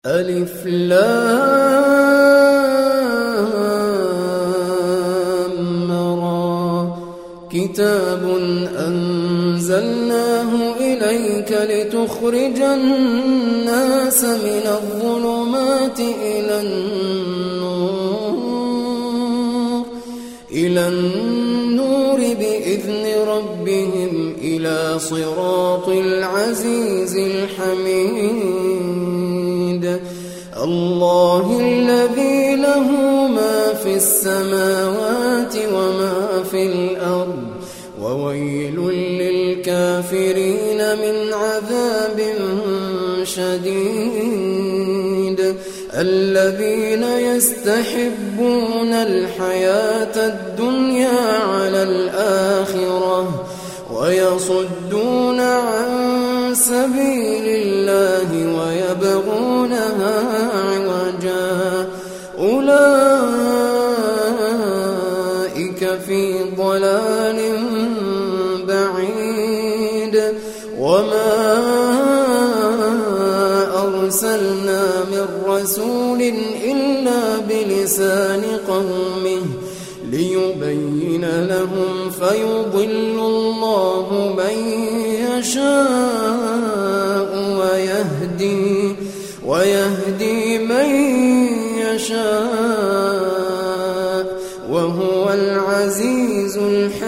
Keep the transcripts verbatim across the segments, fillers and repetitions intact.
ألف لام را كتاب أنزلناه إليك لتخرج الناس من الظلمات إلى النور إلى النور بإذن ربهم إلى صراط العزيز الحميد الله الذي له ما في السماوات وما في الأرض وويل للكافرين من عذاب شديد الذين يستحبون الحياة الدنيا على الآخرة ويصدون عن سبيل الله ويبغونها عوجا أولئك في ضلال بعيد وما أرسلنا من رسول إلا بلسان قومه ليبين لهم فيضل الله من يشاء ويهدي ويهدي من يشاء وهو العزيز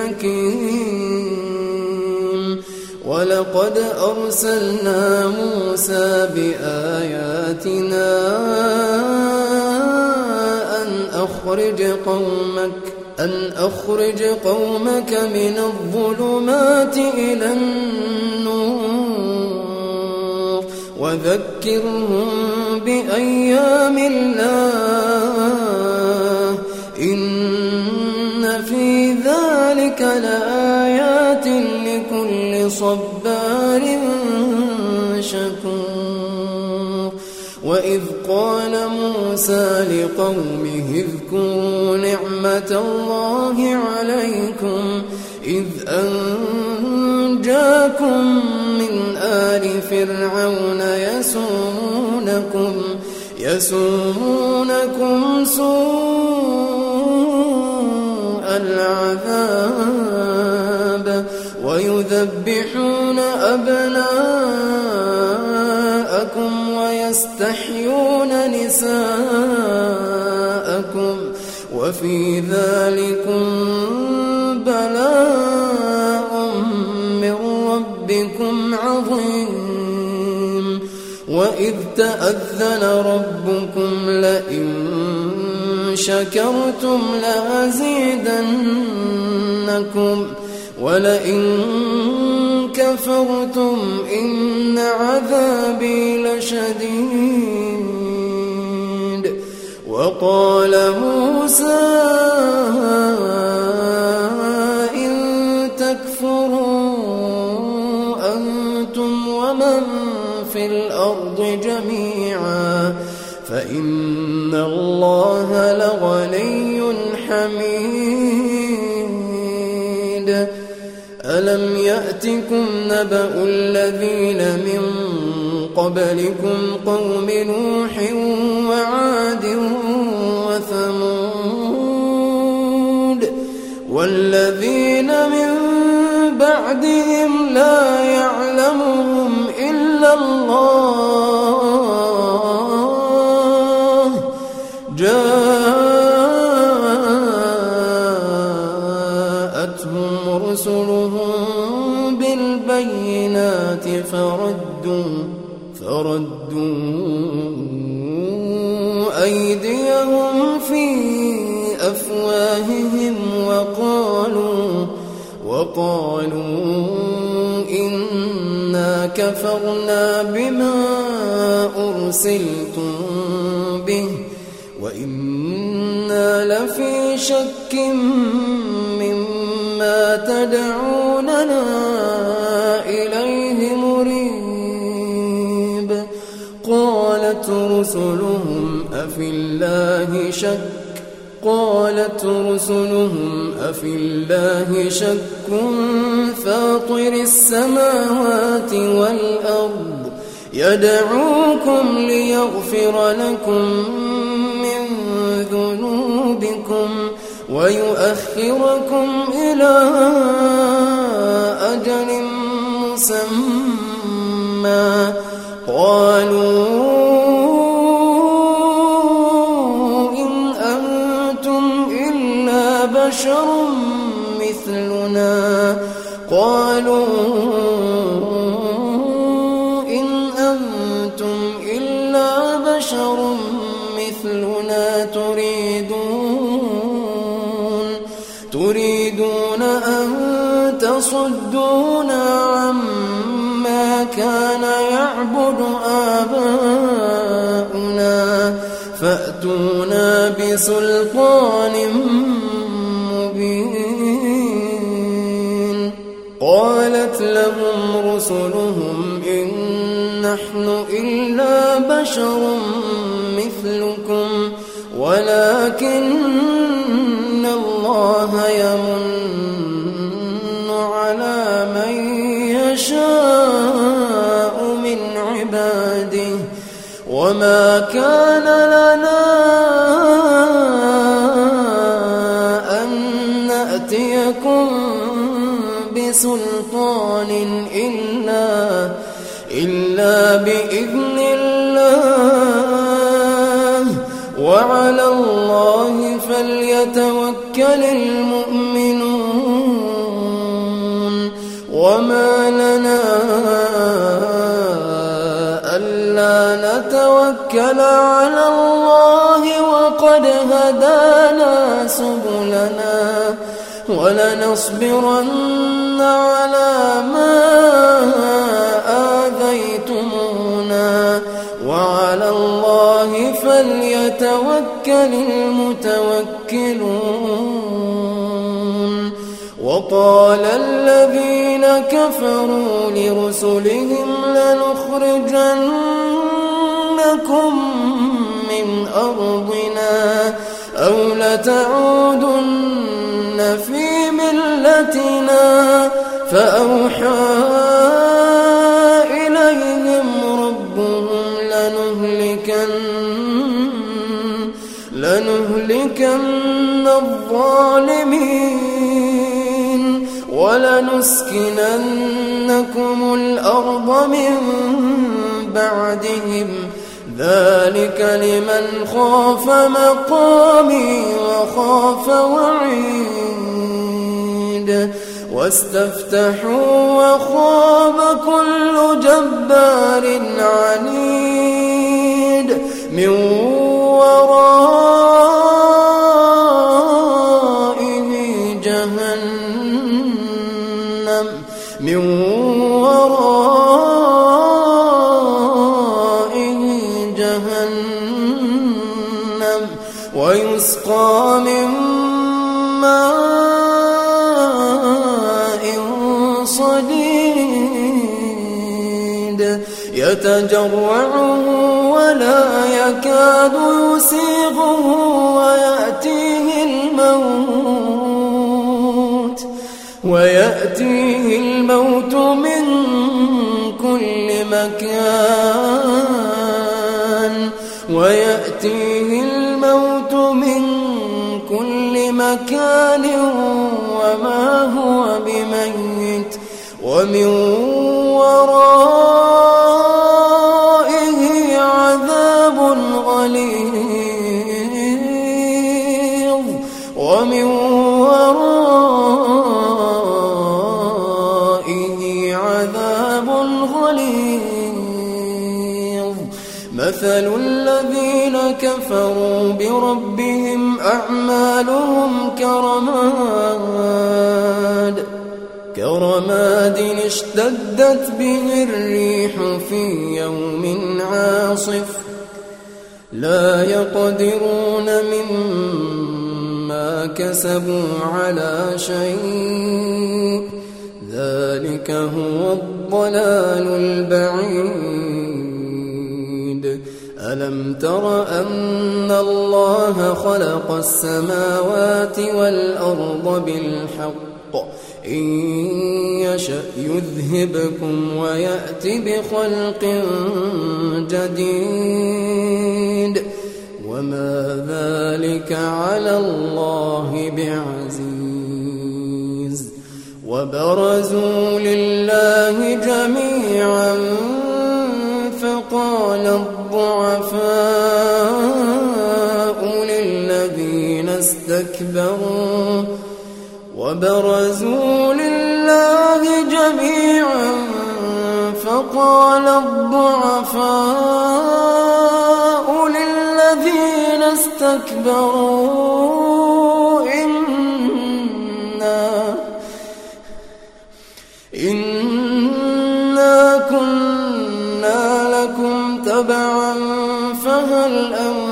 الحكيم ولقد أرسلنا موسى بآياتنا أن أخرج قومك أن أخرج قومك من الظلمات إلى النور وذكرهم بأيام الله إن في ذلك لآيات لكل صبار شكور وإذ قال موسى لقومه اذكروا نعمة الله عليكم إذ أنجاكم من آل فرعون يسومونكم يسومونكم سوء العذاب ويذبحون أبناءكم ويستحيون نساءكم وفي ذلكم بلاء من ربكم عظيم وإذ تأذن ربكم لئن شكرتم لأزيدنكم ولئن كفرتم إن عذابي لشديد وقال موسى إن تكفروا أنتم ومن في الأرض جميعا فإن الله لغني حميد ألم يأتكم نبأ الذين من قبلكم قوم نوح وعاد وثمود والذين من بعدهم لا يعلمهم إلا الله جاءتهم رسلهم بالبينات فردوا فردوا أيديهم في أفواههم وقالوا وقالوا إنا كفرنا بما أرسلتم به وإنا لفي شك مما تدعوننا إليه مريب قالت رسلهم أفي الله شك قالت رسلهم أفي الله شك فاطر السماوات والأرض يدعوكم ليغفر لكم من ذنوبكم ويؤخركم إلى أجل مسمى قالوا إن أنتم إلا بشر مثلنا قالوا إن أنتم إلا بشر مثلنا تريدون تريدون أن تصدونا عما كان يعبد آباؤنا فأتونا بسلطان مبين قالت لهم رسلهم إن نحن إلا بشر مثلكم ولكن الله يمن على من يشاء من عباده وما كان لنا أن نأتيكم بسلطان إلا إلا بإذن الله وعلى الله فليتوكل المؤمنون وما لنا ألا نتوكل على الله وقد هدانا سبلنا ولنصبرن على ما آذيتمونا وعلى الله فليتوكل المتوكلون وقال الذين كفروا لرسلهم لنخرجنكم من أرضنا أو لتعودن في ملتنا فأوحى إليهم ربهم لنهلكن لنهلكن الظالمين ولنسكننكم الأرض من بعدهم ذلك لمن خاف مقامي وخاف وعيد واستفتحوا وخاب كل جبار عنيد من ورائه جهنم من ورائه جهنم ويسقى من ماء صديد يتجرعه ولا يكاد يسيغه ويأتيه الموت ويأتيه الموت من كل مكان ويأتيه الموت من كل مكان وما هو بميت ومن ورائه عذاب غليظ ومن ورائه عذاب غليظ مثل الذين كفروا بربهم أعمالهم كرماد كرماد اشتدت به الريح في يوم عاصف لا يقدرون مما كسبوا على شيء ذلك هو الضلال البعيد ألم تر أن الله خلق السماوات والأرض بالحق إن يشأ يذهبكم ويأت بخلق جديد وما ذلك على الله بعزيز وبرزوا لله جميعا فقال الضعفاء للذين استكبروا وبرزوا لله جميعا فقال الضعفاء للذين استكبروا إنا إنا كنا لكم تبعا فهل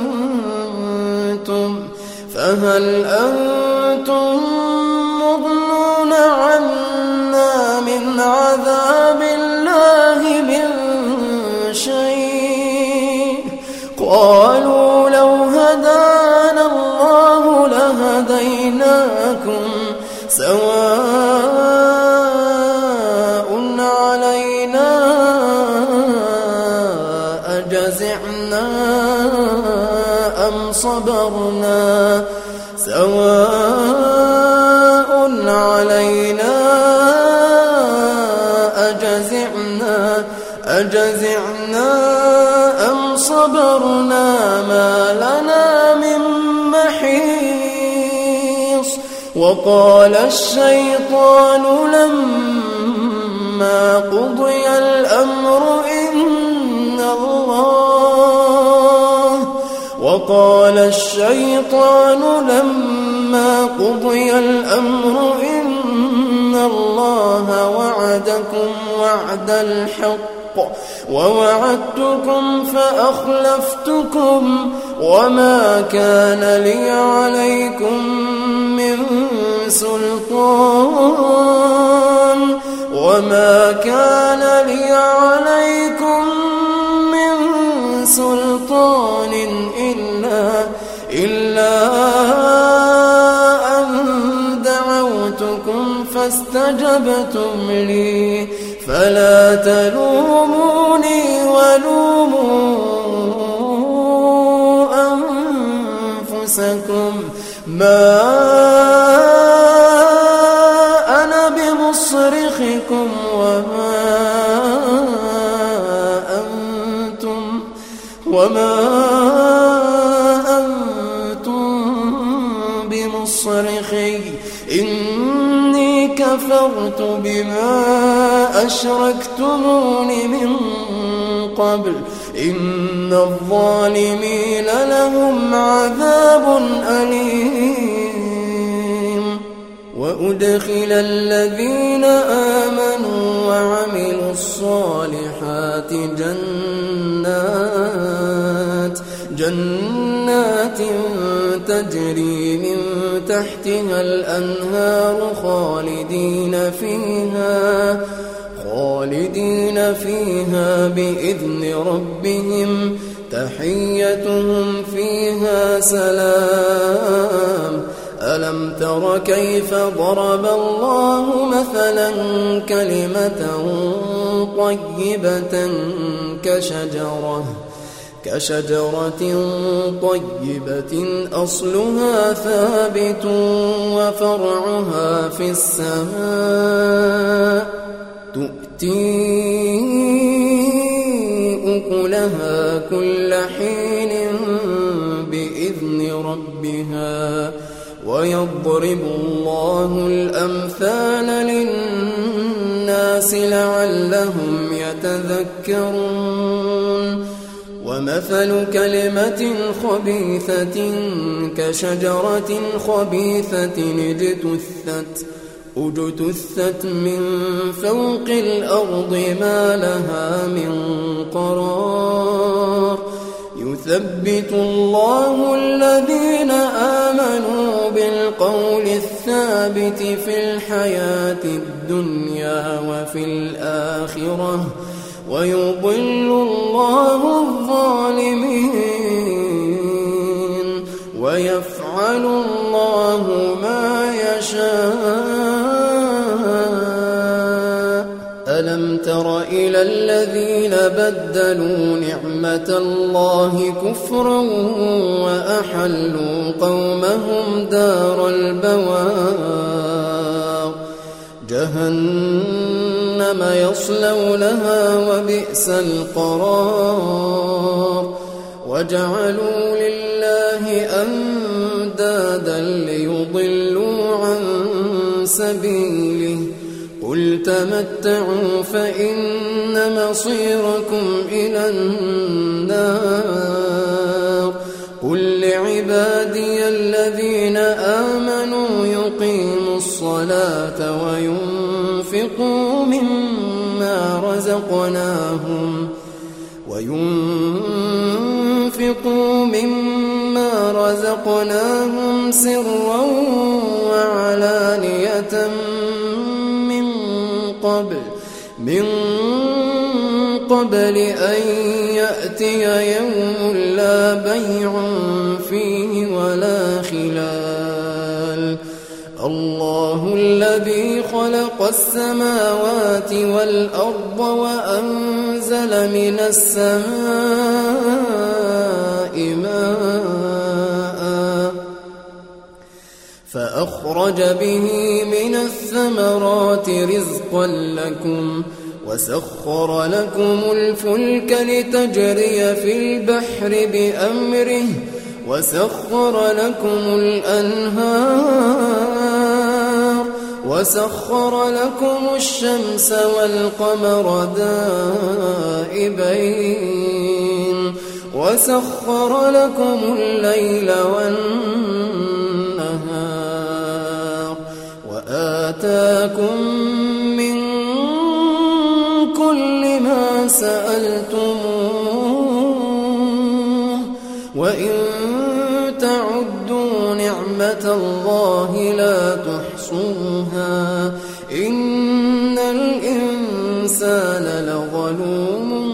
أنتم فهل أنتم مغنون عنا من عذاب الله من شيء قالوا لو هدانا الله لهديناكم سواء علينا أجزعنا أم صبرنا سواء علينا أجزعنا أجزعنا أم صبرنا ما لنا من محيص وقال الشيطان لما قضي الأمر إن الله وقال الشيطان لما قضي الأمر إن الله وعدكم وعد الحق ووعدتكم فأخلفتكم وما كان لي عليكم من سلطان وما كان لي عليكم من سلطان إلا إلا أن دعوتكم فاستجبتم لي فلا تلوموني ولوموا أنفسكم ما أنا بمصرخكم وما أنتم وما أنتم بمصرخي إني كفرت بما أشركتمون من قبل إن الظالمين لهم عذاب أليم وأدخل الذين آمنوا وعملوا الصالحات جنات جنات تجري من تحتها الأنهار خالدين فيها خالدين فيها بإذن ربهم تحيتهم فيها سلام ألم تر كيف ضرب الله مثلا كلمة طيبة كشجرة كشجرة طيبة أصلها ثابت وفرعها في السماء تؤتي أكلها كل حين بإذن ربها ويضرب الله الأمثال للناس لعلهم يتذكرون ومثل كلمة خبيثة كشجرة خبيثة اجتثت اجتثت من فوق الأرض ما لها من قرار يثبت الله الذين آمنوا بالقول الثابت في الحياة الدنيا وفي الآخرة ويضل الله الظالمين ويفعل الله ما يشاء ألم تر إلى الذين بدلوا نعمة الله كفرا وأحلوا قومهم دار البوار جهنم يصلونها وبئس القرار وجعلوا لله أندادا ليضلوا عن سبيله قل تمتعوا فإن مصيركم إلى النار قل لعبادي الذين آمنوا يقيموا الصلاة وينفقوا مما رزقناهم وينفقوا مما رزقناهم سرا وعلانية من قبل من قبل أن يأتي يوم لا بيع فيه ولا خلال الله الذي خلق السماوات والأرض وأنزل من السماء ماء فأخرج به من الثمرات رزقا لكم وسخر لكم الفلك لتجري في البحر بأمره وسخر لكم الأنهار وسخر لكم الشمس والقمر دائبين وسخر لكم الليل والنهار وآتاكم من كل ما سألتموه وإن تعدوا نعمة الله لا تحصوها إن الإنسان لظلوم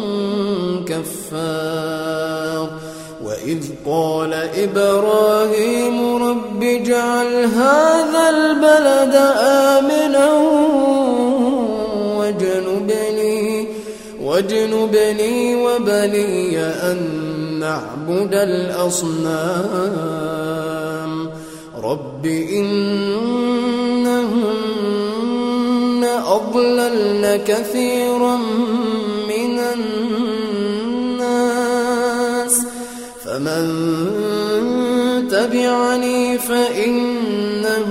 كفار وإذ قال إبراهيم رب اجعل هذا البلد آمنا واجنبني واجنبني وبني أن نعبد الأصنام رب إنهن أضللن كثيرا من الناس فمن تبعني فإنه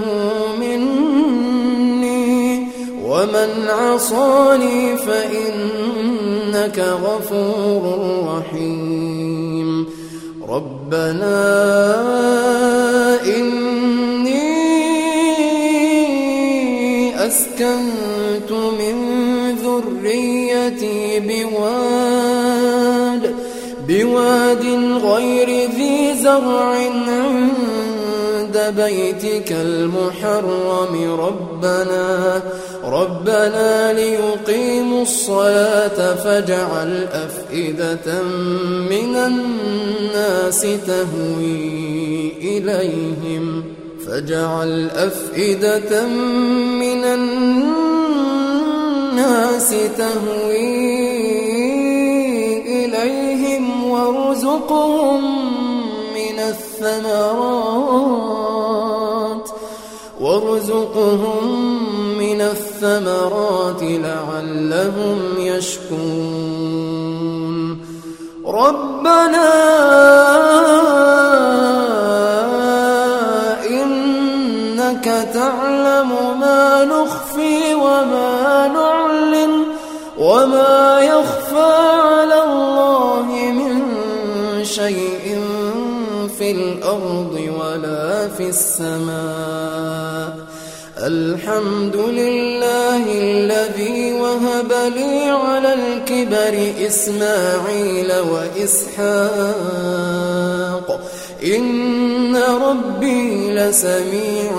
مني ومن عصاني فإنك غفور رحيم ربنا إني أسكنت من ذريتي بواد بواد غير ذي زرع عند بيتك المحرم ربنا ربنا ليقيموا الصلاة فاجعل أفئدة من الناس تهوي إليهم فاجعل أفئدة من الناس تهوي إليهم وارزقهم من الثمرات وارزقهم من الثمرات لعلهم يشكرون ربنا إنك تعلم ما نخفي وما نعلن وما يخفى على الله من شيء في الأرض ولا في السماء الحمد لله الذي وهب لي على الكبر إسماعيل وإسحاق إن ربي لسميع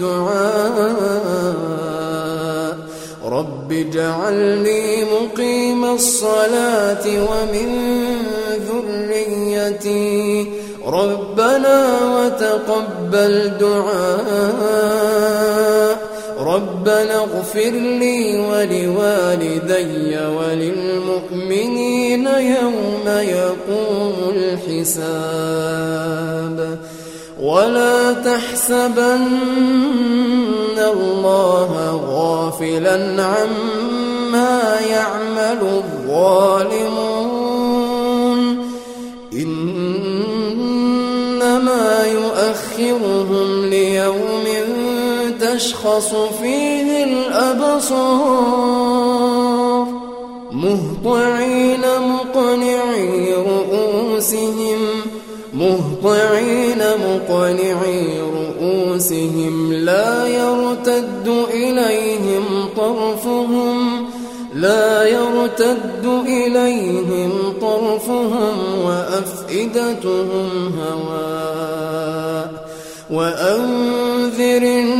الدعاء رب اجعلني مقيم الصلاة ومن ذريتي ربنا وتقبل دعاء ربنا اغفر لي ولوالدي وللمؤمنين يوم يقوم الحساب ولا تحسبن الله غافلا عما يعمل الظالمون إنما يؤخرهم ليوم تشخص فيه الأبصار مهطعين مقنعي رؤوسهم مهطعين مقنعي رؤوسهم لا يرتد إليهم طرفهم لا يرتد إليهم طرفهم وأفئدتهم هواء وأنذر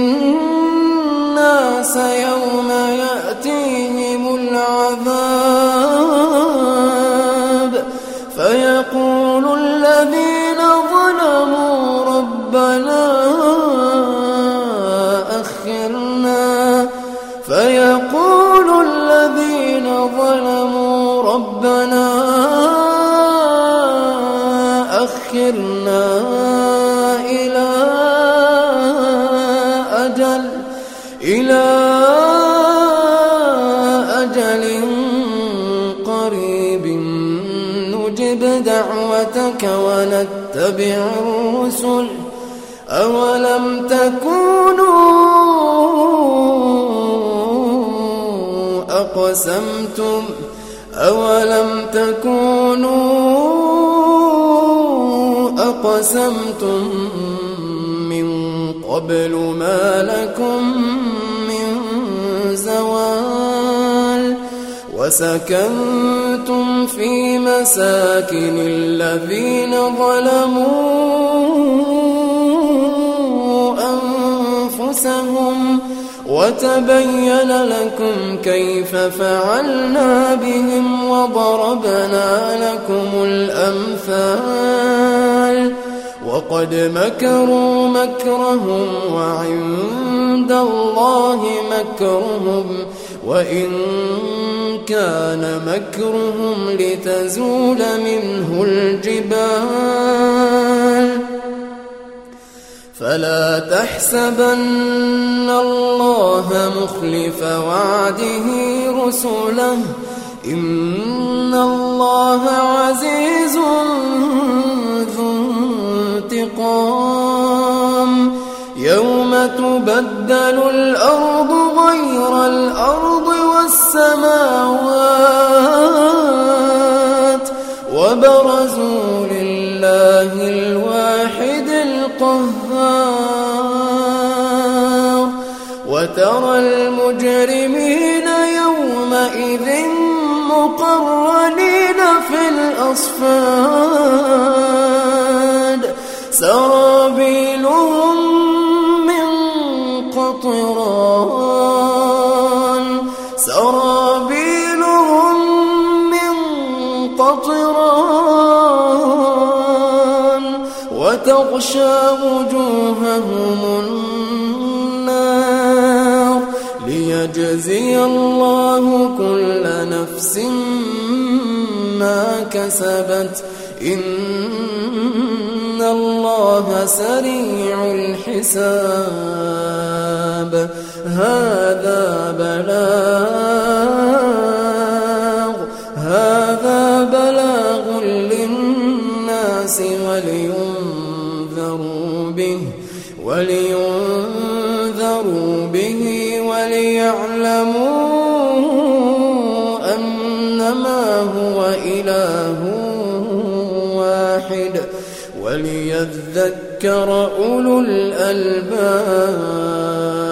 الناس يوم يأتيهم العذاب فيقول الذين ظلموا ربنا أخرنا فيقول الذين ظلموا ربنا أخرنا إلى أجل إلى أجل قريب نجب دعوتك ونتبع الرسل أولم تكونوا أقسمتم أولم تكونوا أقسمتم من قبل ما لكم من زوال وسكنتم في مساكن الذين ظلموا أنفسهم وتبين لكم كيف فعلنا بهم وضربنا لكم الأمثال وقد مكروا مكرهم وعند الله مكرهم وإن كان مكرهم لتزول منه الجبال فلا تحسبن الله مخلف وعده رسله إن الله عزيز ذو انتقام يوم تبدل الأرض غير الأرض والسماوات وبرزوا لله الواحد القهار وترى المجرمين يومئذ مقرنين في الأصفاد سرابيلهم من قطران سرابيلهم من قطران وتغشى وجوههم النار ليجزي الله كل نفس ما كسبت إن الله سريع الحساب هذا بلاغ هذا بلاغ للناس ولينذروا به ولينذروا به وليعلموا أنما هو إله واحد وليذكر أولو الألباب.